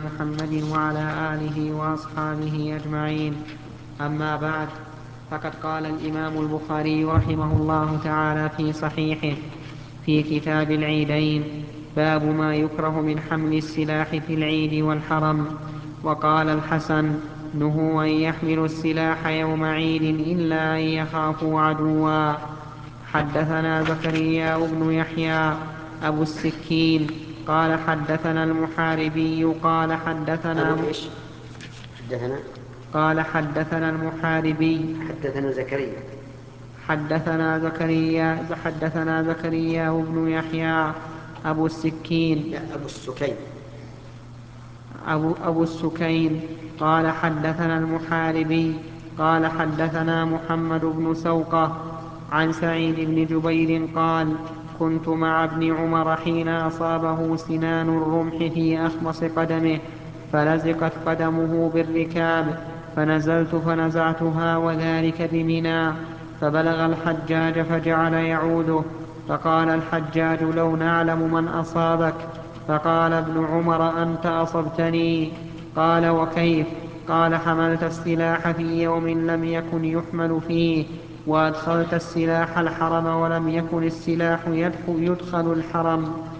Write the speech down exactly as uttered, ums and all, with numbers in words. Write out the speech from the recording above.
محمد وعلى آله وأصحابه أجمعين. أما بعد، فقد قال الإمام البخاري رحمه الله تعالى في صحيحه في كتاب العيدين: باب ما يكره من حمل السلاح في العيد والحرم. وقال الحسن: نهوا أن يحملوا السلاح يوم عيد إلا أن يخافوا عدوا. حدثنا زكريا بن يحيى أبو السكين قال حدثنا المحاربي قال حدثنا أبو إيش؟ حدثنا قال حدثنا المحاربي حدثنا زكريا حدثنا زكريا حدثنا زكريا بن يحيى أبو السكين لا أبو السكين أبو, أبو السكين قال حدثنا المحاربي قال حدثنا محمد بن سوقة عن سعيد بن جبير قال: كنت مع ابن عمر حين أصابه سنان الرمح في أخمص قدمه فلزقت قدمه بالركاب، فنزلت فنزعتها وذلك بمنى، فبلغ الحجاج فجعل يعوده، فقال الحجاج: لو نعلم من أصابك. فقال ابن عمر: أنت أصبتني. قال: وكيف؟ قال: حملت السلاح في يوم لم يكن يحمل فيه، وأدخلت السلاح الحرم ولم يكن السلاح يدخل الحرم،